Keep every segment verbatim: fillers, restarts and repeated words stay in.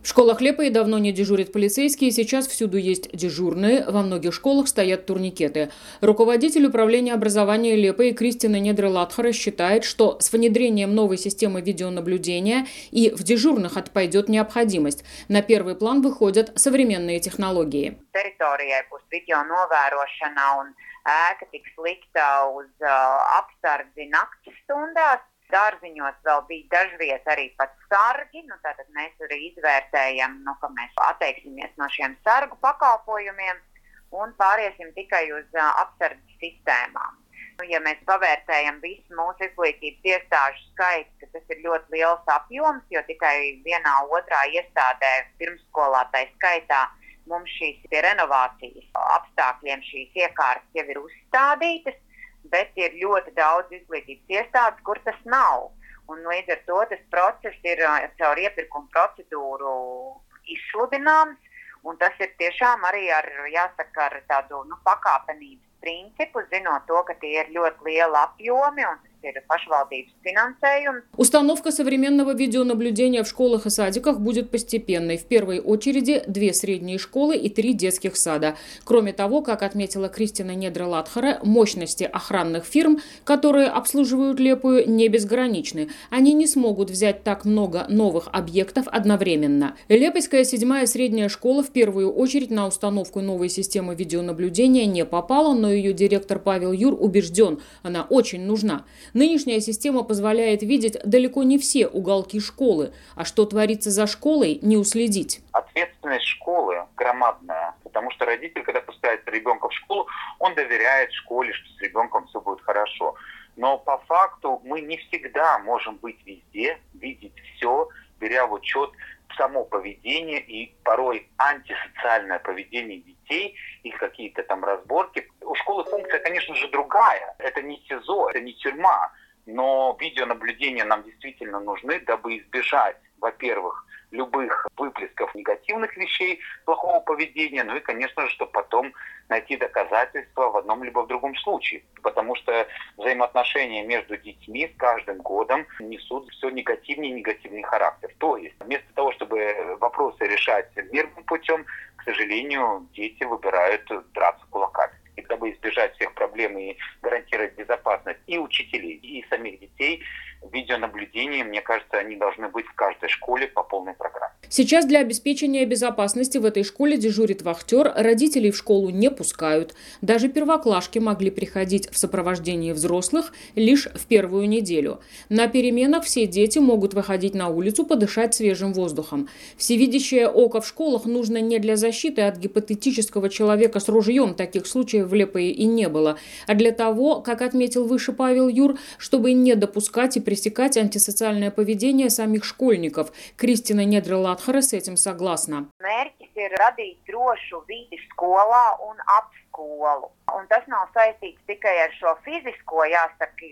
В школах Лепой давно не дежурят полицейские, сейчас всюду есть дежурные, во многих школах стоят турникеты. Руководитель управления образования Лепой Кристина Недре-Латхара считает, что с внедрением новой системы видеонаблюдения и в дежурных отпадет необходимость. На первый план выходят современные технологии. Территорijai būs video novērošana un ēka tiks likta uz apsardzi nakts stundās. Dārziņos vēl bija dažviet arī pat sargi, nu tātad mēs arī izvērtējam, nu, ka mēs atteiksimies no šiem sargu pakalpojumiem un pāriesim tikai uz uh, apsardzes sistēmām. Nu, ja mēs pavērtējam visu mūsu izglītības iestāžu skaitu, ka tas ir ļoti liels apjoms, jo tikai vienā otrā iestādē pirmsskolā tai skaitā mums šīs pie renovācijas apstākļiem šīs iekārtas jau ir uzstādītas, bet ir ļoti daudz izglītības iestādes, kur tas nav. Un līdz ar to tas process ir caur iepirkumu procedūru izsludināms, un tas ir tiešām arī ar, jāsaka, ar tādu nu, pakāpenības principu, zinot to, ka tie ir ļoti lieli apjomi un tas ir pašvaldības finansējums. Установка современного видеонаблюдения в школах и садиках будет постепенной. В первой очереди две средние школы и три детских сада. Кроме того, как отметила Кристина Недре-Латхара, мощности охранных фирм, которые обслуживают Лепую, не безграничны. Они не смогут взять так много новых объектов одновременно. Лепойская седьмая средняя школа в первую очередь на установку новой системы видеонаблюдения не попала, но ее директор Павел Юр убежден, она очень нужна. Нынешняя система позволяет видеть далеко не все уголки школы, а что творится за школой, не уследить. Ответственность школы громадная, потому что родитель, когда пускает ребенка в школу, он доверяет школе, что с ребенком все будет хорошо. Но по факту мы не всегда можем быть везде, видеть все, беря в учет само поведение и порой антисоциальное поведение детей, их какие-то там разборки. У школы функция, конечно же, другая. Это не СИЗО, это не тюрьма. Но видеонаблюдения нам действительно нужны, дабы избежать, во-первых, любых выплесков негативных вещей, плохого поведения, ну и, конечно же, чтобы потом найти доказательства в одном либо в другом случае. Потому что взаимоотношения между детьми с каждым годом несут все негативнее и негативный характер. То есть вместо того, чтобы вопросы решать мирным путем, к сожалению, дети выбирают драться кулаками. И дабы избежать всех проблем и гарантировать безопасность и учителей, и самих детей, видеонаблюдения, мне кажется, они должны быть в каждой школе по полной программе. Сейчас для обеспечения безопасности в этой школе дежурит вахтер, родителей в школу не пускают. Даже первоклашки могли приходить в сопровождении взрослых лишь в первую неделю. На переменах все дети могут выходить на улицу подышать свежим воздухом. Всевидящее око в школах нужно не для защиты от гипотетического человека с ружьем, таких случаев в Лепое и не было, а для того, как отметил выше Павел Юр, чтобы не допускать и пресекать антисоциальное поведение самих школьников. Кристина Недре-Латхара с этим согласна. Mērķis ir radīt drošu vidi skolā un ap skolu. Un tas nav saistīts tikai ar šo fizisko, jāsaka,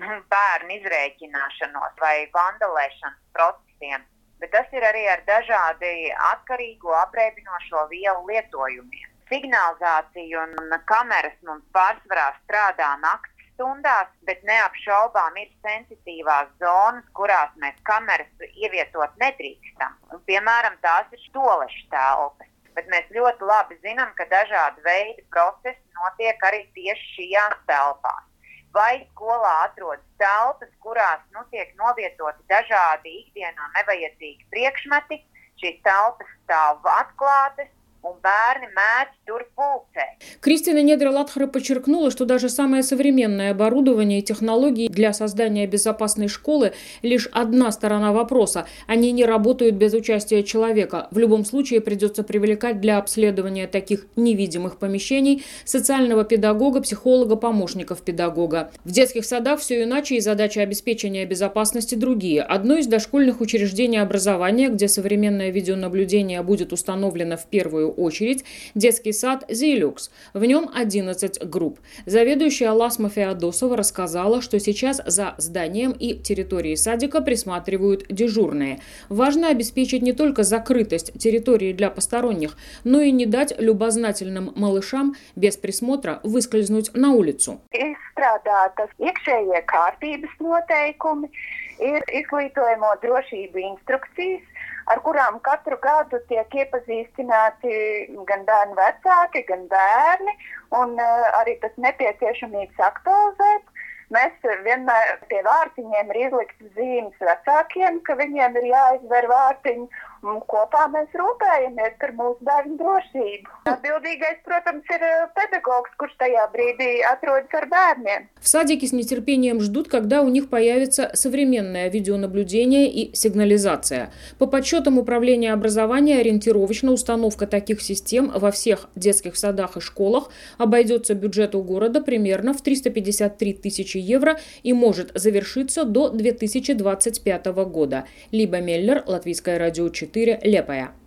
bērnu izrēķināšanos vai vandalēšanas procesiem, bet tas ir arī ar dažādi atkarīgo apreibinošo vielu lietojumiem. Signalizācija un kameras mums pārsvarā strādā nakts stundās, bet neapšaubām ir sensitīvās zonas, kurās mēs kameras ievietot nedrīkstam. Un, piemēram, tās ir toalešu telpas. Bet mēs ļoti labi zinām, ka dažādi veidi procesi notiek arī tieši šajās telpās. Vai skolā atrodas telpas, kurās nu, tiek novietoti dažādi ikdienā nevajadzīgi priekšmeti, šīs telpas stāv atklātas, un bērni mēdz tur pulcēt. Кристина Недре-Латхара подчеркнула, что даже самое современное оборудование и технологии для создания безопасной школы – лишь одна сторона вопроса. Они не работают без участия человека. В любом случае придется привлекать для обследования таких невидимых помещений социального педагога, психолога, помощников педагога. В детских садах все иначе, и задачи обеспечения безопасности другие. Одно из дошкольных учреждений образования, где современное видеонаблюдение будет установлено в первую очередь, детский сад «Зилюкс». В нем одиннадцать групп. Заведующая Ласма Феодосова рассказала, что сейчас за зданием и территорией садика присматривают дежурные. Важно обеспечить не только закрытость территории для посторонних, но и не дать любознательным малышам без присмотра выскользнуть на улицу. Izstrādātas iekšējie kārtības noteikumi, ir izglītojamo drošību instrukcijas, ar kurām katru gadu tiek iepazīstināti gan bērnu vecāki, gan bērni, un uh, arī tas nepieciešamības aktualizēt. Mēs vienmēr pie vārtiņiem ir izliktas zīmes vecākiem, ka viņiem ir jāizver vārtiņi, un kopā mēs rūpējamies par mūsu bērnu drošību. Atbildīgais, protams, ir pedagogs, kurš tajā бридī atrodas ar bērнiem. В садике с нетерпением ждут, когда у них появится современное видеонаблюдение и сигнализация. По подсчетам Управления образования, ориентировочно установка таких систем во всех детских садах и школах обойдется бюджету города примерно в триста пятьдесят три тысячи евро и может завершиться до две тысячи двадцать пятого года. Либа Меллер, Латвийское радио четыре, Лепая.